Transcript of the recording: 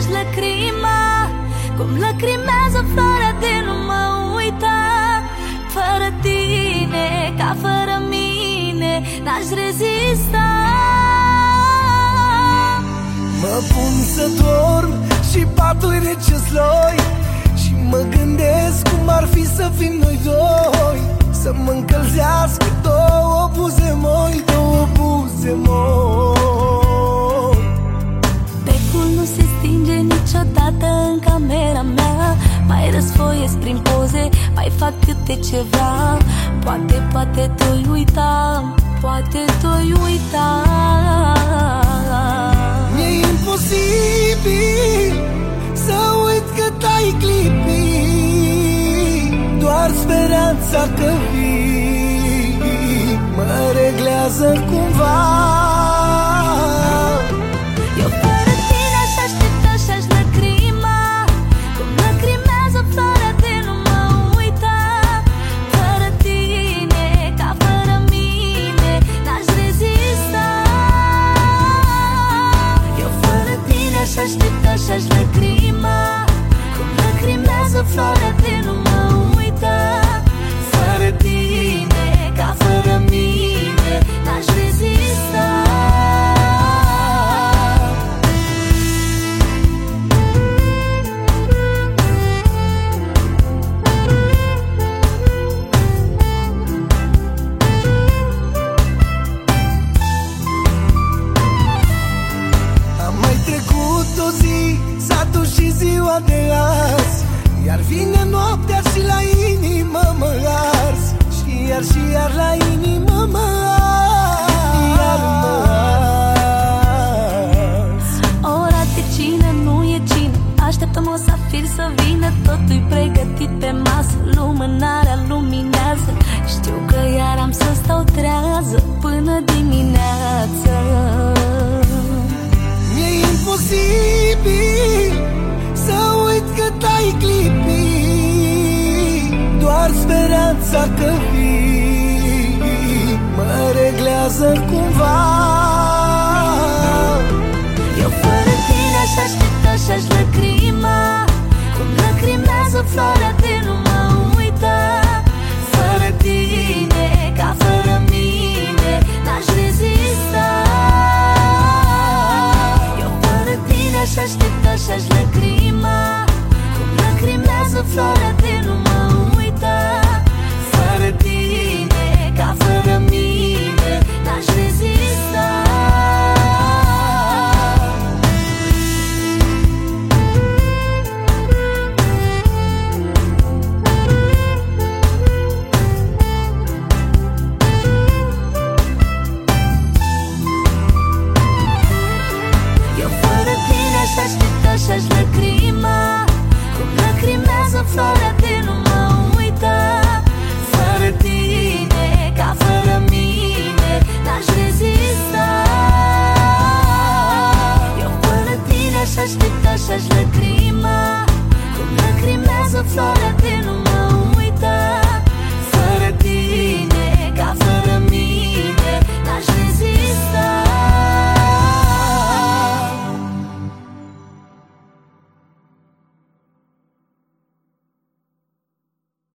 așa-și lacrima, cum lacrimează floarea de nu mă uita. Fără tine, ca fără mine, n-aș rezista. Mă pun să dorm și patul-i rece-sloi și mă gândesc cum ar fi să fim noi doi, să mă încălzească două buze moi, două buze moi. Becul nu se stinge niciodată în camera mea. Mai răsfoiesc prin poze, mai fac câte ceva. Poate, poate tu-i uita, poate tu-i uita. Mi-e imposibil să uit cât ai clipit, doar speranța că vii mă reglează cumva. Eu fără tine aș aștepta, așa-și lacrima, cum lacrimează floarea de nu mă uita. Fără tine, ca fără mine, n-aș rezista. Eu fără tine aș aștepta, așa-și lacrima, cum lacrimează floarea de nu mă uita. Fără tine, ca fără mine, n-aș rezista. Am mai trecut o zi, s-a dus și ziua de azi, iar vine noaptea și la inimă mă ars, și iar la inimă mă ars. Ora de cină nu e cină, așteptăm o safir să vină. Totul-i pregătit pe masă, lumânarea luminează. Știu că iar am să stau trează până dimineață. Mi-e imposibil să uit cât ai clipit, doar speranța că vii mă reglează cumva. Eu fără tine aș aștepta, așa-și lacrima, cum lacrimează floarea de nu